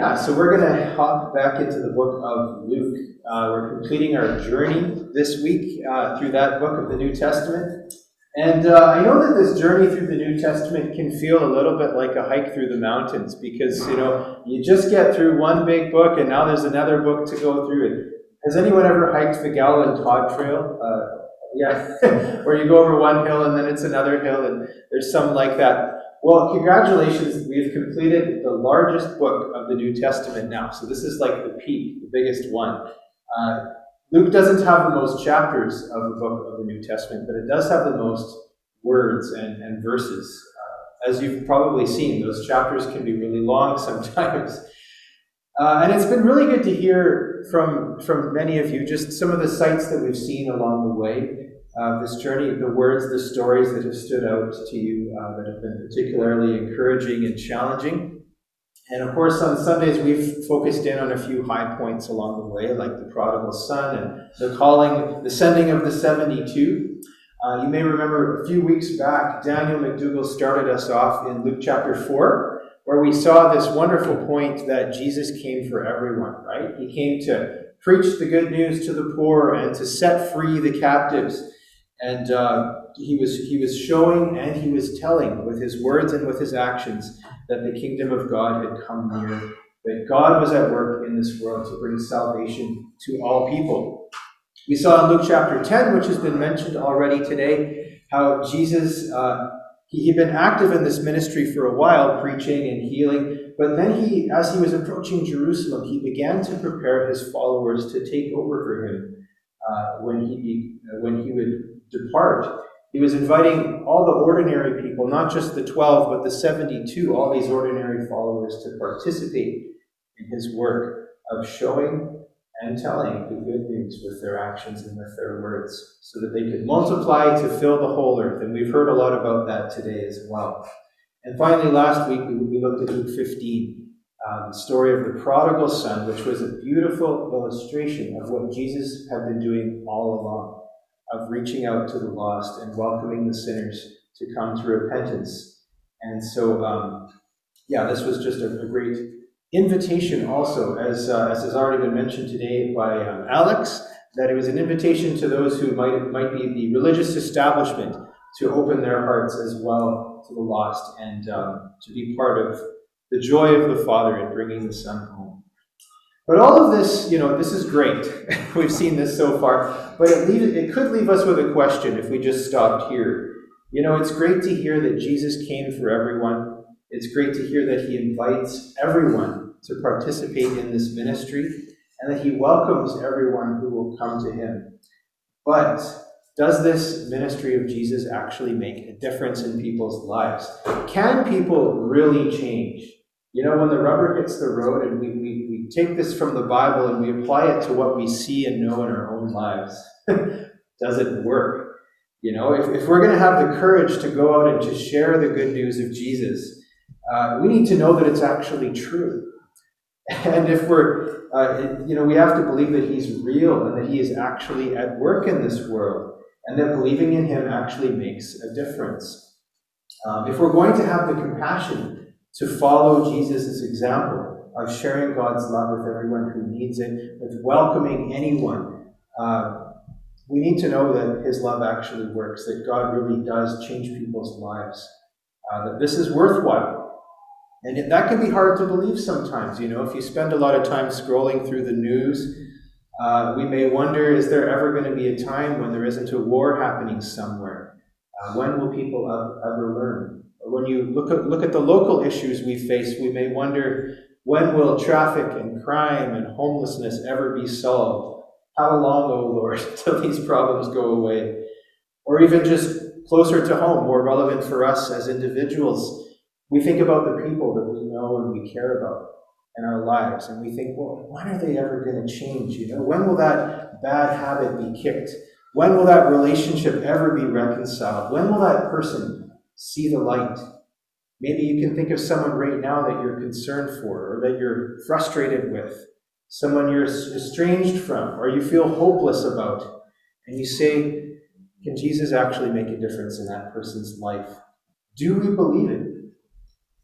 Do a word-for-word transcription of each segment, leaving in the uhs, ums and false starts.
Yeah, so we're going to hop back into the book of Luke. Uh, we're completing our journey this week uh, through that book of the New Testament. And uh, I know that this journey through the New Testament can feel a little bit like a hike through the mountains because, you know, you just get through one big book and now there's another book to go through. Has anyone ever hiked the Gowland Todd Trail? Uh, yeah, where you go over one hill and then it's another hill and there's some like that. Well, congratulations, we've completed the largest book of the New Testament now. So this is like the peak, the biggest one. Uh, Luke doesn't have the most chapters of the book of the New Testament, but it does have the most words and, and verses. Uh, as you've probably seen, those chapters can be really long sometimes. Uh, and it's been really good to hear from, from many of you just some of the sights that we've seen along the way. Uh, this journey, the words, the stories that have stood out to you, uh, that have been particularly encouraging and challenging. And of course, on Sundays, we've focused in on a few high points along the way, like the prodigal son and the calling, the sending of the seventy-two. Uh, you may remember a few weeks back, Daniel McDougall started us off in Luke chapter four, where we saw this wonderful point that Jesus came for everyone, right? He came to preach the good news to the poor and to set free the captives. And uh, he was he was showing and he was telling with his words and with his actions that the kingdom of God had come near, that God was at work in this world to bring salvation to all people. We saw in Luke chapter ten, which has been mentioned already today, how Jesus, uh, he had been active in this ministry for a while, preaching and healing, but then he, as he was approaching Jerusalem, he began to prepare his followers to take over for him uh, when he when he would depart. He was inviting all the ordinary people, not just the twelve, but the seventy-two, all these ordinary followers, to participate in his work of showing and telling the good news with their actions and with their words, so that they could multiply to fill the whole earth. And we've heard a lot about that today as well. And finally, last week, we looked at Luke fifteen, uh, the story of the prodigal son, which was a beautiful illustration of what Jesus had been doing all along, of reaching out to the lost and welcoming the sinners to come to repentance. And so, um, yeah, this was just a, a great invitation also, as uh, as has already been mentioned today by um, Alex, that it was an invitation to those who might, might be the religious establishment to open their hearts as well to the lost and um, to be part of the joy of the Father in bringing the Son home. But all of this, you know, this is great. We've seen this so far, but it, leave, it could leave us with a question if we just stopped here. You know, it's great to hear that Jesus came for everyone. It's great to hear that he invites everyone to participate in this ministry and that he welcomes everyone who will come to him. But does this ministry of Jesus actually make a difference in people's lives? Can people really change? You know, when the rubber hits the road and we, we, we take this from the Bible and we apply it to what we see and know in our own lives, does it work? You know, if, if we're going to have the courage to go out and to share the good news of Jesus, uh, we need to know that it's actually true. And if we're, uh, you know, we have to believe that he's real and that he is actually at work in this world and that believing in him actually makes a difference. Um, if we're going to have the compassion to follow Jesus' example of sharing God's love with everyone who needs it, with welcoming anyone, uh, we need to know that his love actually works, that God really does change people's lives, uh, that this is worthwhile. And it, that can be hard to believe sometimes. You know, if you spend a lot of time scrolling through the news, uh, we may wonder, is there ever going to be a time when there isn't a war happening somewhere? Uh, when will people ever learn? When you look at, look at the local issues we face, we may wonder, when will traffic and crime and homelessness ever be solved? How long, O Lord, till these problems go away? Or even just closer to home, more relevant for us as individuals, we think about the people that we know and we care about in our lives, and we think, well, when are they ever going to change? You know, when will that bad habit be kicked? When will that relationship ever be reconciled? When will that person see the light? Maybe you can think of someone right now that you're concerned for, or that you're frustrated with, someone you're estranged from, or you feel hopeless about, and you say, can Jesus actually make a difference in that person's life? Do we believe it?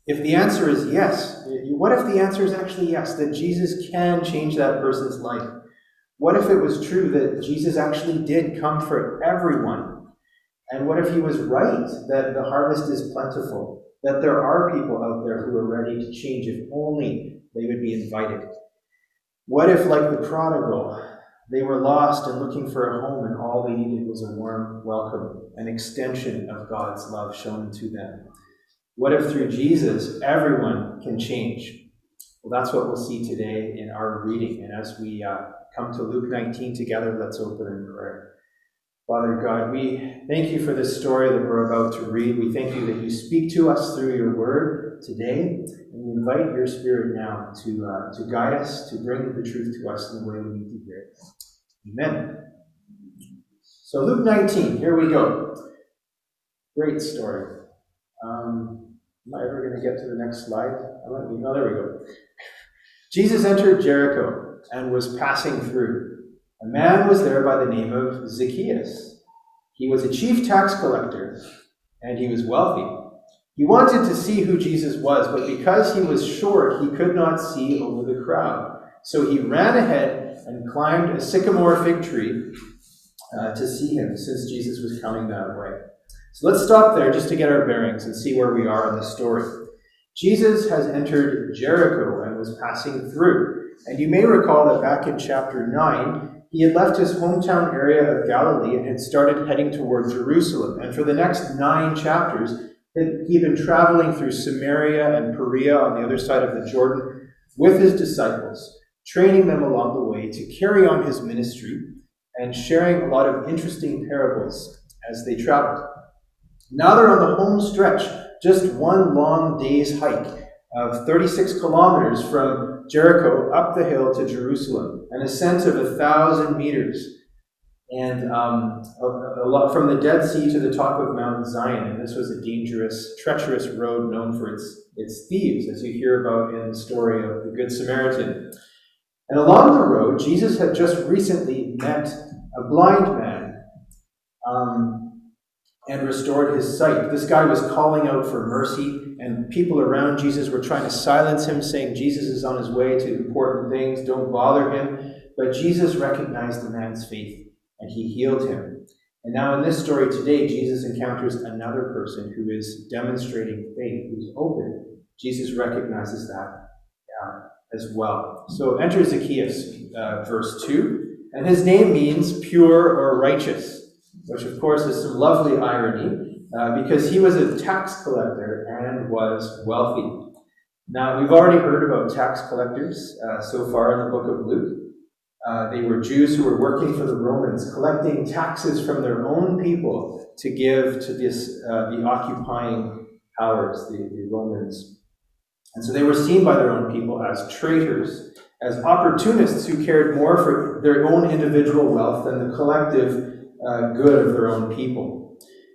If the answer is yes, what if the answer is actually yes, that Jesus can change that person's life? What if it was true that Jesus actually did come for everyone? And what if he was right, that the harvest is plentiful, that there are people out there who are ready to change if only they would be invited? What if, like the prodigal, they were lost and looking for a home and all they needed was a warm welcome, an extension of God's love shown to them? What if through Jesus, everyone can change? Well, that's what we'll see today in our reading. And as we uh, come to Luke nineteen together, let's open in prayer. Father God, we thank you for this story that we're about to read. We thank you that you speak to us through your word today. And we invite your Spirit now to, uh, to guide us, to bring the truth to us in the way we need to hear it. Amen. So Luke nineteen, here we go. Great story. Um, am I ever going to get to the next slide? I might be. Oh, there we go. Jesus entered Jericho and was passing through. A man was there by the name of Zacchaeus. He was a chief tax collector, and he was wealthy. He wanted to see who Jesus was, but because he was short, he could not see over the crowd. So he ran ahead and climbed a sycamore fig tree uh, to see him, since Jesus was coming that way. So let's stop there just to get our bearings and see where we are in the story. Jesus has entered Jericho and was passing through. And you may recall that back in chapter nine, he had left his hometown area of Galilee and had started heading toward Jerusalem. And for the next nine chapters, he'd been traveling through Samaria and Perea on the other side of the Jordan with his disciples, training them along the way to carry on his ministry and sharing a lot of interesting parables as they traveled. Now they're on the home stretch, just one long day's hike of thirty-six kilometers from Jericho up the hill to Jerusalem, an ascent of a thousand meters, and um, a, a lot from the Dead Sea to the top of Mount Zion. And this was a dangerous, treacherous road known for its, its thieves, as you hear about in the story of the Good Samaritan. And along the road, Jesus had just recently met a blind man um, and restored his sight. This guy was calling out for mercy, and people around Jesus were trying to silence him, saying Jesus is on his way to important things, don't bother him. But Jesus recognized the man's faith, and he healed him. And now in this story today, Jesus encounters another person who is demonstrating faith, who's open. Jesus recognizes that uh, as well. So enter Zacchaeus, uh, verse two, and his name means pure or righteous, which of course is some lovely irony, uh, because he was a tax collector and was wealthy. Now, we've already heard about tax collectors uh, so far in the book of Luke. Uh, they were Jews who were working for the Romans, collecting taxes from their own people to give to this uh, the occupying powers, the, the Romans. And so they were seen by their own people as traitors, as opportunists who cared more for their own individual wealth than the collective Uh, good of their own people.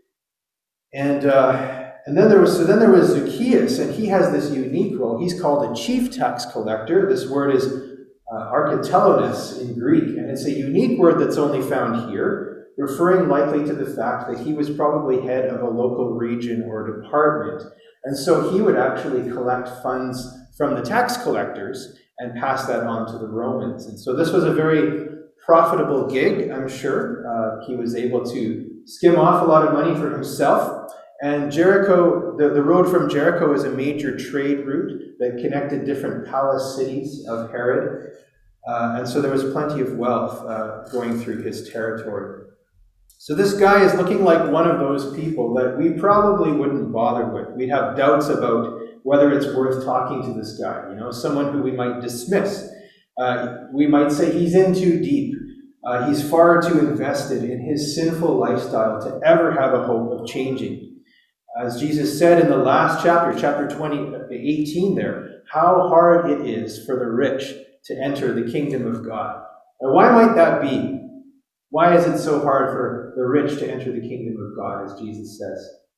And uh, and then there was so then there was Zacchaeus, and he has this unique role. He's called a chief tax collector. This word is uh, architelonis in Greek, and it's a unique word that's only found here, referring likely to the fact that he was probably head of a local region or department. And so he would actually collect funds from the tax collectors and pass that on to the Romans. And so this was a very profitable gig, I'm sure. Uh, he was able to skim off a lot of money for himself. And Jericho, the, the road from Jericho is a major trade route that connected different palace cities of Herod. Uh, and so there was plenty of wealth uh, going through his territory. So this guy is looking like one of those people that we probably wouldn't bother with. We'd have doubts about whether it's worth talking to this guy, you know, someone who we might dismiss. Uh, we might say he's in too deep. Uh, he's far too invested in his sinful lifestyle to ever have a hope of changing. As Jesus said in the last chapter, chapter twenty, eighteen there, how hard it is for the rich to enter the kingdom of God. Now, why might that be? Why is it so hard for the rich to enter the kingdom of God, as Jesus says?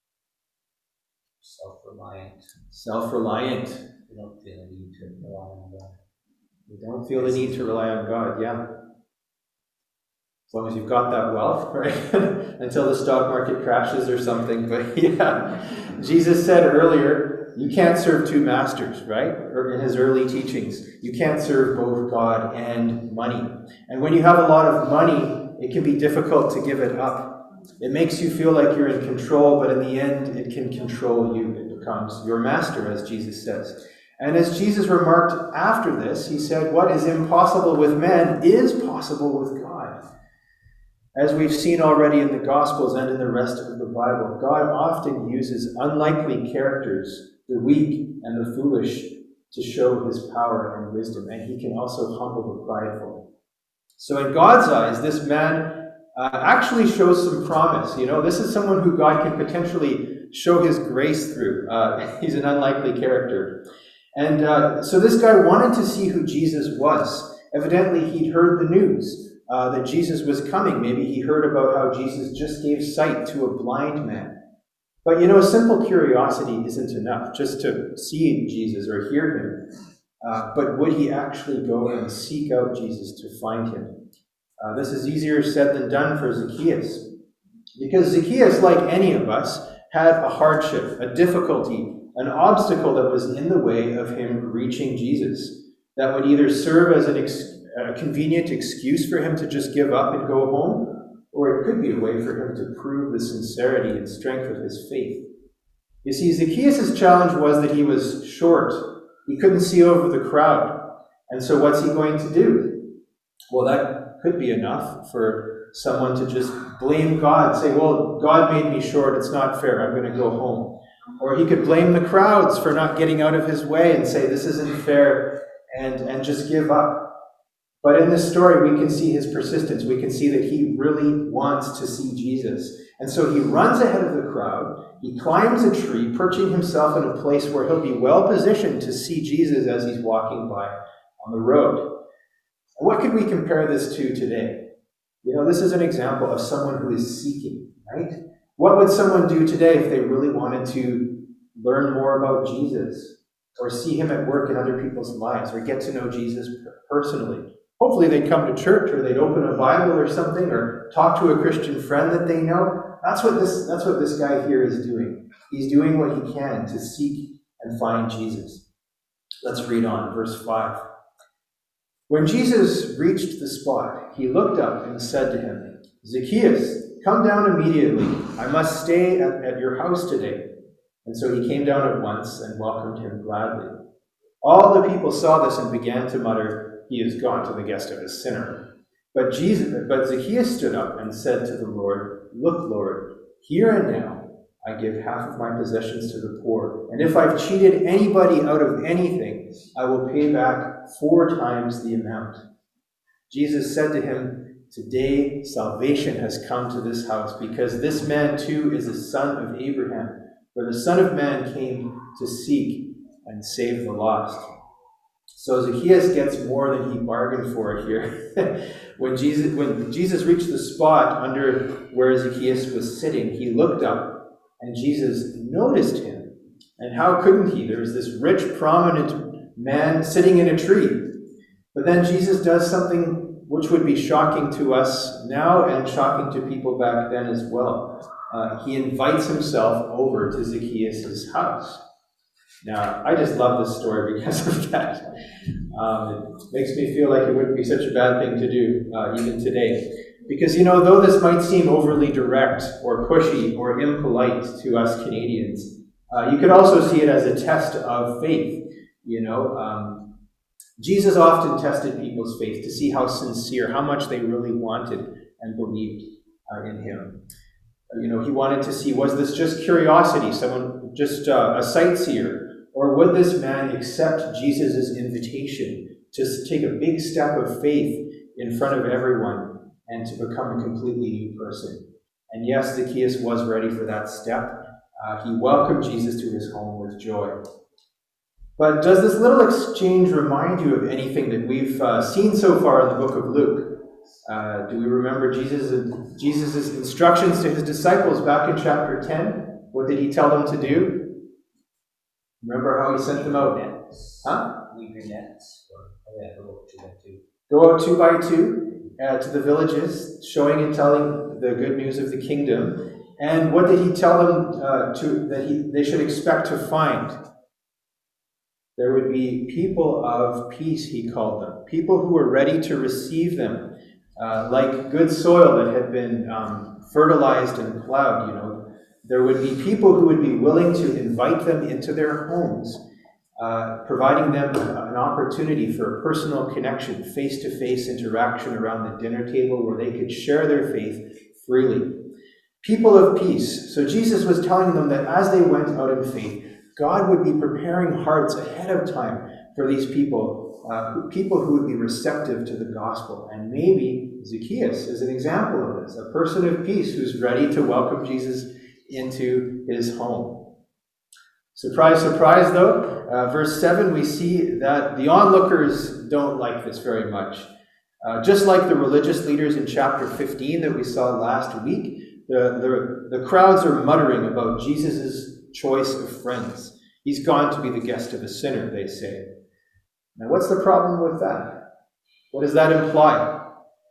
Self-reliant. Self-reliant. They don't feel a need to rely on God. We don't feel the need to rely on God, yeah. As long as you've got that wealth, right? Until the stock market crashes or something. But yeah, Jesus said earlier You can't serve two masters, right? Or in his early teachings. You can't serve both God and money. And when you have a lot of money, it can be difficult to give it up. It makes you feel like you're in control, but in the end, it can control you. It becomes your master, as Jesus says. And as Jesus remarked after this, he said, what is impossible with men is possible with God. As we've seen already in the Gospels and in the rest of the Bible, God often uses unlikely characters, the weak and the foolish, to show his power and wisdom. And he can also humble the prideful. So in God's eyes, this man uh, actually shows some promise. You know, this is someone who God can potentially show his grace through. Uh, he's an unlikely character. And uh, so this guy wanted to see who Jesus was. Evidently, he'd heard the news. Uh, that Jesus was coming. Maybe he heard about how Jesus just gave sight to a blind man. But you know, simple curiosity isn't enough just to see Jesus or hear him. Uh, but would he actually go and seek out Jesus to find him? Uh, this is easier said than done for Zacchaeus. Because Zacchaeus, like any of us, had a hardship, a difficulty, an obstacle that was in the way of him reaching Jesus, that would either serve as an excuse, a convenient excuse for him to just give up and go home, or it could be a way for him to prove the sincerity and strength of his faith. You see, Zacchaeus' challenge was that he was short. He couldn't see over the crowd. And so what's he going to do? Well, that could be enough for someone to just blame God, say, well, God made me short, it's not fair, I'm going to go home. Or he could blame the crowds for not getting out of his way and say, this isn't fair, and, and just give up. But in this story, we can see his persistence. We can see that he really wants to see Jesus. And so he runs ahead of the crowd. He climbs a tree, perching himself in a place where he'll be well positioned to see Jesus as he's walking by on the road. And what could we compare this to today? You know, this is an example of someone who is seeking, right? What would someone do today if they really wanted to learn more about Jesus, or see him at work in other people's lives, or get to know Jesus personally? Hopefully they'd come to church, or they'd open a Bible or something, or talk to a Christian friend that they know. That's what this, that's what this guy here is doing. He's doing what he can to seek and find Jesus. Let's read on, verse five. When Jesus reached the spot, he looked up and said to him, Zacchaeus, come down immediately. I must stay at, at your house today. And so he came down at once and welcomed him gladly. All the people saw this and began to mutter, he is gone to the guest of a sinner. But Jesus, but Zacchaeus stood up and said to the Lord, look, Lord, here and now I give half of my possessions to the poor. And if I've cheated anybody out of anything, I will pay back four times the amount. Jesus said to him, today salvation has come to this house, because this man too is a son of Abraham. For the Son of Man came to seek and save the lost. So Zacchaeus gets more than he bargained for here. when Jesus when Jesus reached the spot under where Zacchaeus was sitting, he looked up and Jesus noticed him. And how couldn't he? There was this rich, prominent man sitting in a tree. But then Jesus does something which would be shocking to us now and shocking to people back then as well. Uh, he invites himself over to Zacchaeus' house. Now, I just love this story because of that. Um, it makes me feel like it wouldn't be such a bad thing to do, uh, even today. Because, you know, though this might seem overly direct or pushy or impolite to us Canadians, uh, you could also see it as a test of faith. You know, um, Jesus often tested people's faith to see how sincere, how much they really wanted and believed uh, in him. You know, he wanted to see, was this just curiosity, someone, just uh, a sightseer? Or would this man accept Jesus' invitation to take a big step of faith in front of everyone and to become a completely new person? And yes, Zacchaeus was ready for that step. Uh, he welcomed Jesus to his home with joy. But does this little exchange remind you of anything that we've uh, seen so far in the book of Luke? Uh, do we remember Jesus' Jesus' instructions to his disciples back in chapter ten? What did he tell them to do? Remember how he sent them out? Nets. Huh? Leave your nets. Or, oh yeah, go two by two. Go out two by two uh, to the villages, showing and telling the good news of the kingdom. And what did he tell them uh, to that he they should expect to find? There would be people of peace, he called them, people who were ready to receive them, uh, like good soil that had been um, fertilized and plowed, you know. There would be people who would be willing to invite them into their homes, uh, providing them an opportunity for a personal connection, face-to-face interaction around the dinner table where they could share their faith freely. People of peace. So Jesus was telling them that as they went out in faith, God would be preparing hearts ahead of time for these people, uh, people who would be receptive to the gospel. And maybe Zacchaeus is an example of this, a person of peace who's ready to welcome Jesus into his home. Surprise, surprise, though, uh, verse seven, we see that the onlookers don't like this very much. Uh, just like the religious leaders in chapter fifteen that we saw last week, the, the, the crowds are muttering about Jesus' choice of friends. He's gone to be the guest of a sinner, they say. Now, what's the problem with that? What does that imply?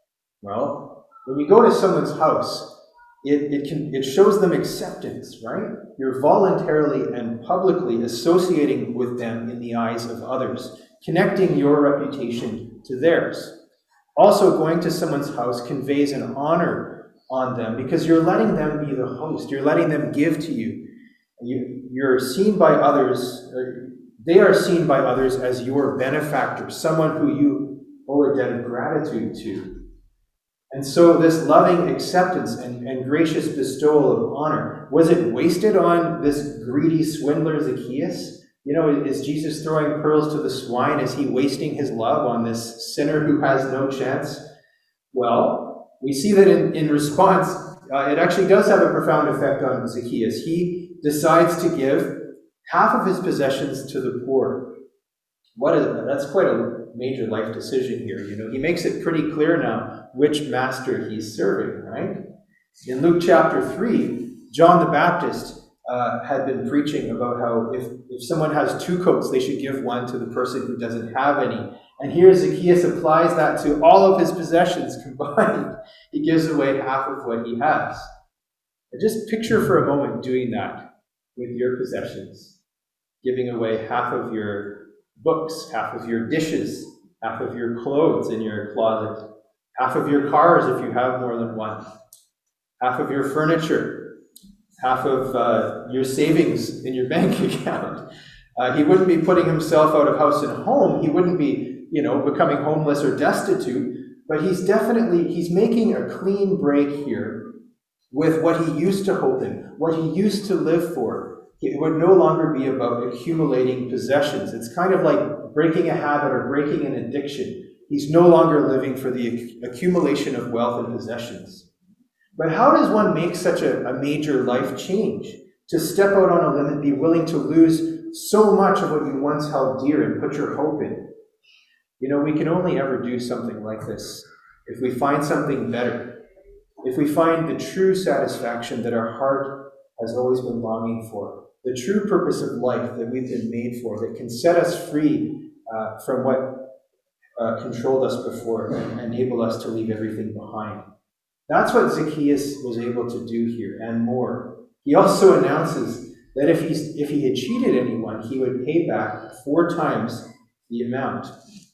Well, when you go to someone's house, it, it, can, it shows them acceptance, right? You're voluntarily and publicly associating with them in the eyes of others, connecting your reputation to theirs. Also, going to someone's house conveys an honor on them because you're letting them be the host. You're letting them give to you. You, you're seen by others, they are seen by others as your benefactor, someone who you owe a debt of gratitude to. And so this loving acceptance and, and gracious bestowal of honor, was it wasted on this greedy swindler Zacchaeus? You know, is Jesus throwing pearls to the swine? Is he wasting his love on this sinner who has no chance? Well, we see that in, in response, uh, it actually does have a profound effect on Zacchaeus. He decides to give half of his possessions to the poor. What is that? That's quite a major life decision here. You know, he makes it pretty clear now which master he's serving, right? In Luke chapter three, John the Baptist uh, had been preaching about how if, if someone has two coats, they should give one to the person who doesn't have any. And here Zacchaeus applies that to all of his possessions combined. He gives away half of what he has. And just picture for a moment doing that with your possessions, giving away half of your books, half of your dishes, half of your clothes in your closet, half of your cars if you have more than one, half of your furniture, half of uh, your savings in your bank account. Uh, he wouldn't be putting himself out of house and home. He wouldn't be, you know, becoming homeless or destitute, but he's definitely, he's making a clean break here with what he used to hope in, what he used to live for. It would no longer be about accumulating possessions. It's kind of like breaking a habit or breaking an addiction. He's no longer living for the accumulation of wealth and possessions. But how does one make such a, a major life change? To step out on a limb and be willing to lose so much of what you once held dear and put your hope in? You know, we can only ever do something like this if we find something better. If we find the true satisfaction that our heart has always been longing for, the true purpose of life that we've been made for, that can set us free uh, from what uh, controlled us before and enable us to leave everything behind. That's what Zacchaeus was able to do here, and more. He also announces that if, he's, if he had cheated anyone, he would pay back four times the amount.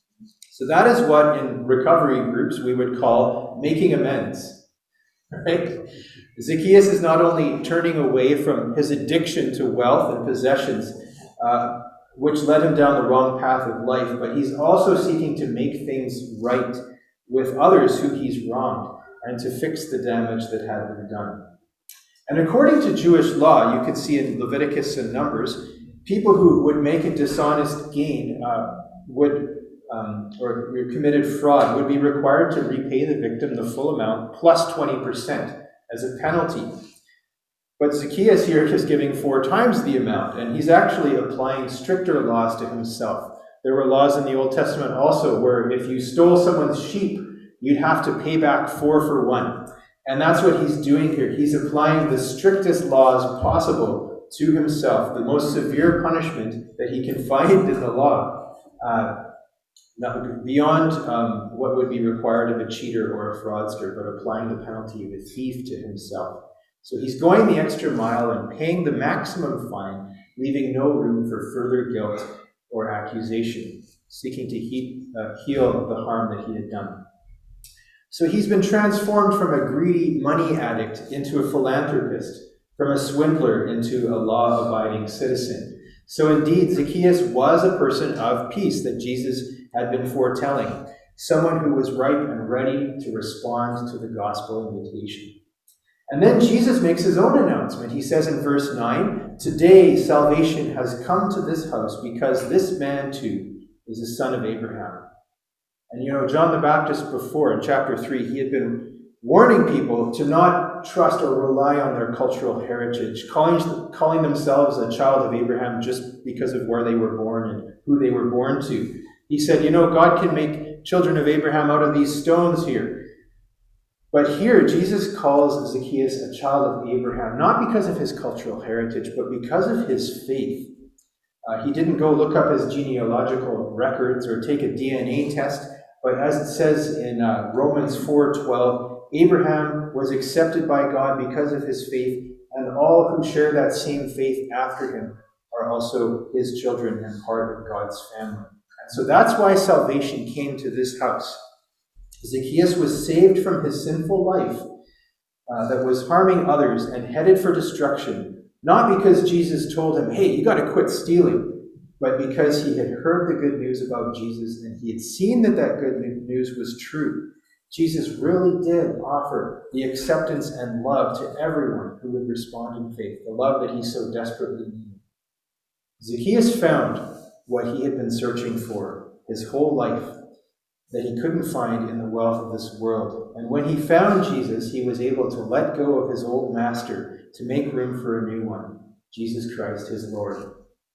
So that is what in recovery groups we would call making amends. Right? Zacchaeus is not only turning away from his addiction to wealth and possessions, uh, which led him down the wrong path of life, but he's also seeking to make things right with others who he's wronged and to fix the damage that had been done. And according to Jewish law, you can see in Leviticus and Numbers, people who would make a dishonest gain uh, would Um, or committed fraud would be required to repay the victim the full amount plus twenty percent as a penalty. But Zacchaeus here is giving four times the amount, and he's actually applying stricter laws to himself. There were laws in the Old Testament also where if you stole someone's sheep, you'd have to pay back four for one. And that's what he's doing here. He's applying the strictest laws possible to himself, the most severe punishment that he can find in the law. Uh, beyond um, what would be required of a cheater or a fraudster, but applying the penalty of a thief to himself. So he's going the extra mile and paying the maximum fine, leaving no room for further guilt or accusation, seeking to he, uh, heal the harm that he had done. So he's been transformed from a greedy money addict into a philanthropist, from a swindler into a law-abiding citizen. So indeed, Zacchaeus was a person of peace that Jesus had been foretelling, someone who was ripe and ready to respond to the gospel invitation. And then Jesus makes his own announcement. He says in verse nine, "Today salvation has come to this house because this man too is a son of Abraham." And you know, John the Baptist before, in chapter three, he had been warning people to not trust or rely on their cultural heritage, calling, calling themselves a child of Abraham just because of where they were born and who they were born to. He said, you know, God can make children of Abraham out of these stones here. But here, Jesus calls Zacchaeus a child of Abraham, not because of his cultural heritage, but because of his faith. Uh, he didn't go look up his genealogical records or take a D N A test, but as it says in uh, Romans four twelve, Abraham was accepted by God because of his faith, and all who share that same faith after him are also his children and part of God's family. And so that's why salvation came to this house. Zacchaeus was saved from his sinful life uh, that was harming others and headed for destruction, not because Jesus told him, hey, you got to quit stealing, but because he had heard the good news about Jesus and he had seen that that good news was true. Jesus really did offer the acceptance and love to everyone who would respond in faith, the love that he so desperately needed. Zacchaeus found what he had been searching for his whole life, that he couldn't find in the wealth of this world. And when he found Jesus, he was able to let go of his old master to make room for a new one, Jesus Christ, his Lord.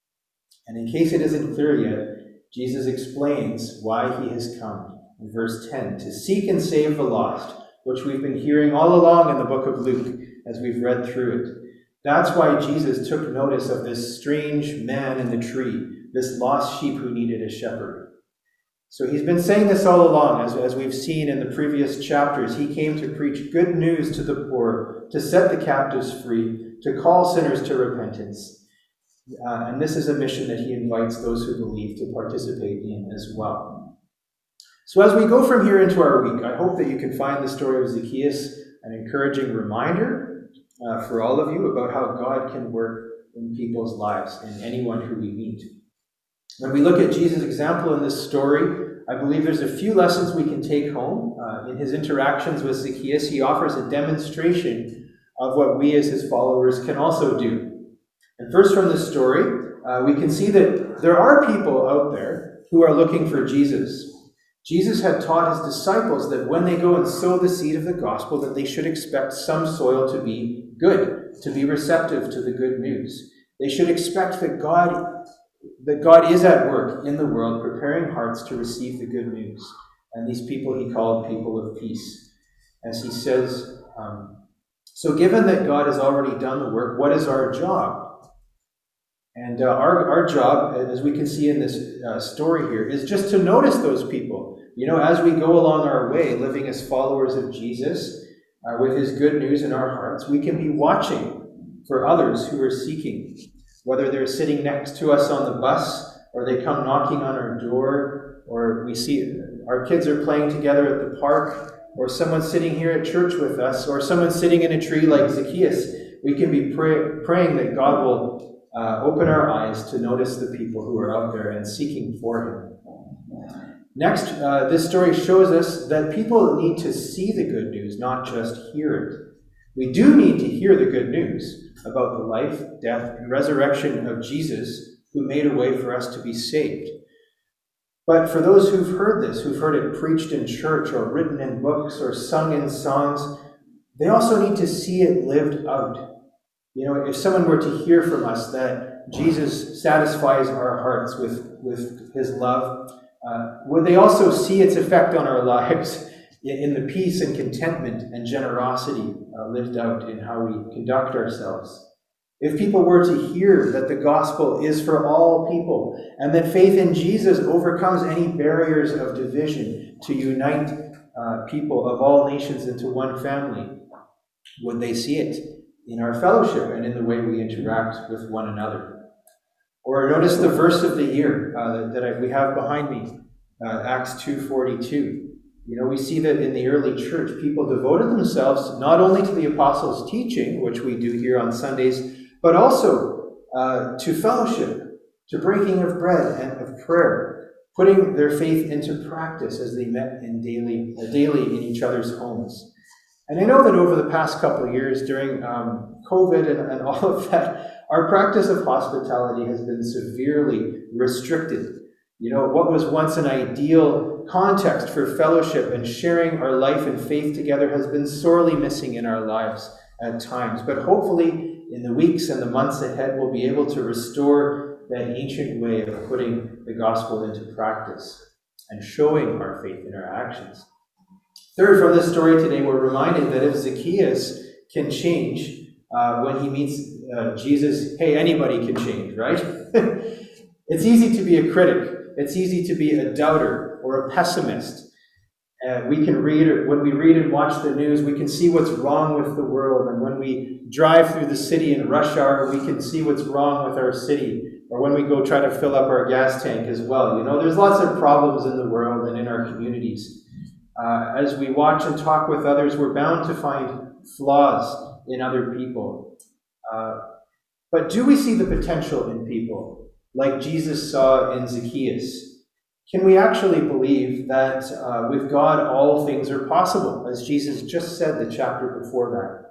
And in case it isn't clear yet, Jesus explains why he has come in verse ten, to seek and save the lost, which we've been hearing all along in the book of Luke as we've read through it. That's why Jesus took notice of this strange man in the tree, this lost sheep who needed a shepherd. So he's been saying this all along, as, as we've seen in the previous chapters. He came to preach good news to the poor, to set the captives free, to call sinners to repentance. Uh, and this is a mission that he invites those who believe to participate in as well. So as we go from here into our week, I hope that you can find the story of Zacchaeus an encouraging reminder uh, for all of you about how God can work in people's lives, in anyone who we meet. When we look at Jesus' example in this story, I believe there's a few lessons we can take home. Uh, in his interactions with Zacchaeus, he offers a demonstration of what we as his followers can also do. And first from this story, uh, we can see that there are people out there who are looking for Jesus. Jesus had taught his disciples that when they go and sow the seed of the gospel, that they should expect some soil to be good, to be receptive to the good news. They should expect that God that God is at work in the world, preparing hearts to receive the good news. And these people he called people of peace. As he says, um, so given that God has already done the work, what is our job? And uh, our, our job, as we can see in this uh, story here, is just to notice those people. You know, as we go along our way, living as followers of Jesus, uh, with his good news in our hearts, we can be watching for others who are seeking, whether they're sitting next to us on the bus, or they come knocking on our door, or we see our kids are playing together at the park, or someone sitting here at church with us, or someone sitting in a tree like Zacchaeus. We can be pray, praying that God will uh, open our eyes to notice the people who are out there and seeking for him. Next, uh, this story shows us that people need to see the good news, not just hear it. We do need to hear the good news about the life, death, and resurrection of Jesus, who made a way for us to be saved. But for those who've heard this, who've heard it preached in church or written in books or sung in songs, they also need to see it lived out. You know, if someone were to hear from us that Jesus satisfies our hearts with, with his love, uh, would they also see its effect on our lives in the peace and contentment and generosity uh, lived out in how we conduct ourselves? If people were to hear that the gospel is for all people and that faith in Jesus overcomes any barriers of division to unite uh, people of all nations into one family, would they see it in our fellowship and in the way we interact with one another? Or notice the verse of the year uh, that I, we have behind me, uh, Acts two forty-two. You know, we see that in the early church, people devoted themselves not only to the apostles' teaching, which we do here on Sundays, but also uh, to fellowship, to breaking of bread and of prayer, putting their faith into practice as they met in daily, uh, daily in each other's homes. And I know that over the past couple of years, during um, COVID and, and all of that, our practice of hospitality has been severely restricted. You know, what was once an ideal context for fellowship and sharing our life and faith together has been sorely missing in our lives at times. But hopefully, in the weeks and the months ahead, we'll be able to restore that ancient way of putting the gospel into practice and showing our faith in our actions. Third, from this story today, we're reminded that if Zacchaeus can change uh, when he meets uh, Jesus, hey, anybody can change, right? It's easy to be a critic. It's easy to be a doubter or a pessimist. Uh, we can read, when we read and watch the news, we can see what's wrong with the world. And when we drive through the city in rush hour, we can see what's wrong with our city. Or when we go try to fill up our gas tank as well. You know, there's lots of problems in the world and in our communities. Uh, as we watch and talk with others, we're bound to find flaws in other people. Uh, but do we see the potential in people, like Jesus saw in Zacchaeus? Can we actually believe that uh, with God all things are possible, as Jesus just said the chapter before that?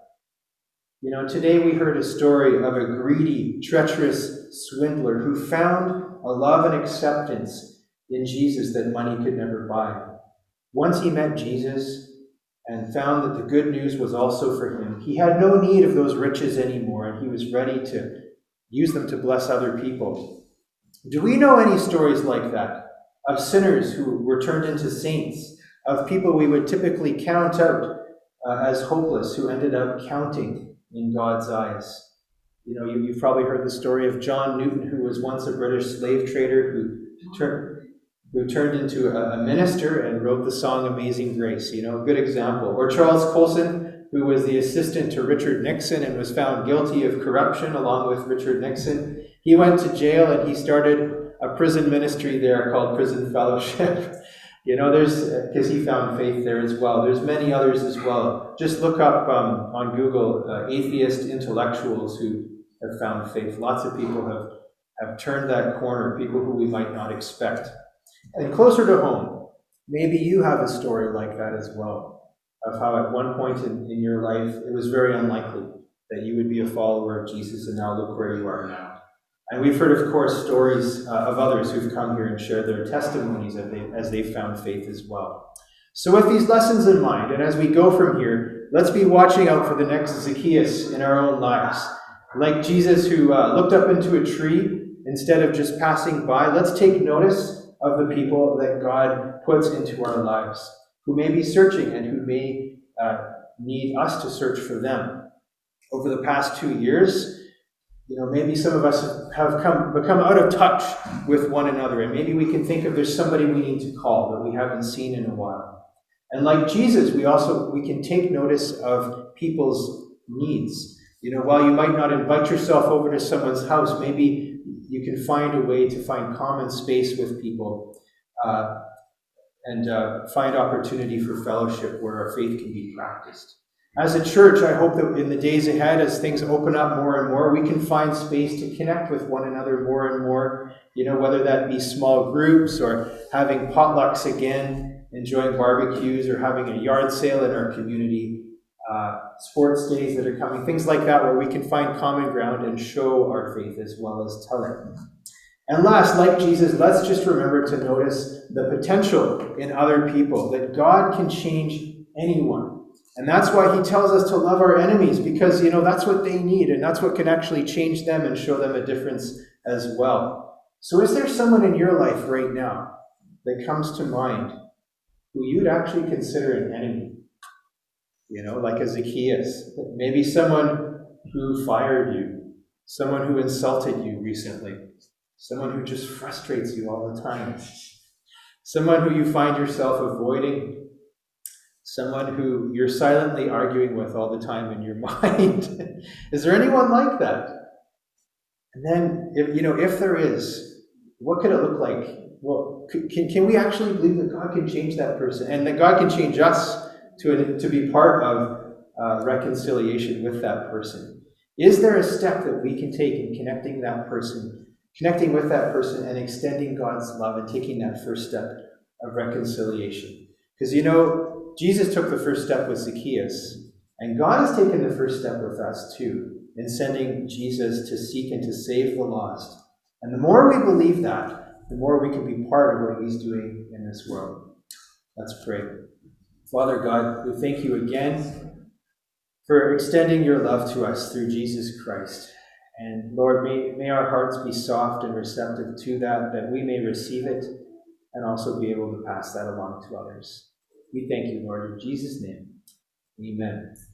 You know, today we heard a story of a greedy, treacherous swindler who found a love and acceptance in Jesus that money could never buy. Once he met Jesus and found that the good news was also for him, he had no need of those riches anymore, and he was ready to use them to bless other people. Do we know any stories like that, of sinners who were turned into saints, of people we would typically count out uh, as hopeless, who ended up counting in God's eyes? You know, you, you've probably heard the story of John Newton, who was once a British slave trader who turned who turned into a, a minister and wrote the song Amazing Grace. You know, a good example. Or Charles Colson, who was the assistant to Richard Nixon and was found guilty of corruption along with Richard Nixon. He went to jail and he started a prison ministry there called Prison Fellowship. You know, there's, because he found faith there as well. There's many others as well. Just look up um, on Google uh, atheist intellectuals who have found faith. Lots of people have, have turned that corner, people who we might not expect. And closer to home, maybe you have a story like that as well, of how at one point in, in your life it was very unlikely that you would be a follower of Jesus, and now look where you are now. And we've heard, of course, stories uh, of others who've come here and shared their testimonies as they, as they found faith as well. So with these lessons in mind, and as we go from here, let's be watching out for the next Zacchaeus in our own lives. Like Jesus, who uh, looked up into a tree instead of just passing by, let's take notice of the people that God puts into our lives, who may be searching and who may uh, need us to search for them. Over the past two years, you know, maybe some of us have come become out of touch with one another, and maybe we can think of there's somebody we need to call that we haven't seen in a while. And like Jesus, we also we can take notice of people's needs. You know, while you might not invite yourself over to someone's house, maybe you can find a way to find common space with people uh, and uh, find opportunity for fellowship where our faith can be practiced. As a church, I hope that in the days ahead, as things open up more and more, we can find space to connect with one another more and more, you know, whether that be small groups or having potlucks again, enjoying barbecues, or having a yard sale in our community, uh, sports days that are coming, things like that, where we can find common ground and show our faith as well as tell it. And last, like Jesus, let's just remember to notice the potential in other people, that God can change anyone. And that's why he tells us to love our enemies, because, you know, that's what they need, and that's what can actually change them and show them a difference as well. So is there someone in your life right now that comes to mind who you'd actually consider an enemy? You know, like a Zacchaeus. Maybe someone who fired you, someone who insulted you recently, someone who just frustrates you all the time, someone who you find yourself avoiding, someone who you're silently arguing with all the time in your mind. Is there anyone like that? And then, if you know, if there is, what could it look like? Well, c- can, can we actually believe that God can change that person and that God can change us to, to be part of uh, reconciliation with that person? Is there a step that we can take in connecting that person, connecting with that person and extending God's love and taking that first step of reconciliation? Because, you know, Jesus took the first step with Zacchaeus, and God has taken the first step with us too, in sending Jesus to seek and to save the lost. And the more we believe that, the more we can be part of what he's doing in this world. Let's pray. Father God, we thank you again for extending your love to us through Jesus Christ. And Lord, may, may our hearts be soft and receptive to that, that we may receive it and also be able to pass that along to others. We thank you, Lord, in Jesus' name. Amen.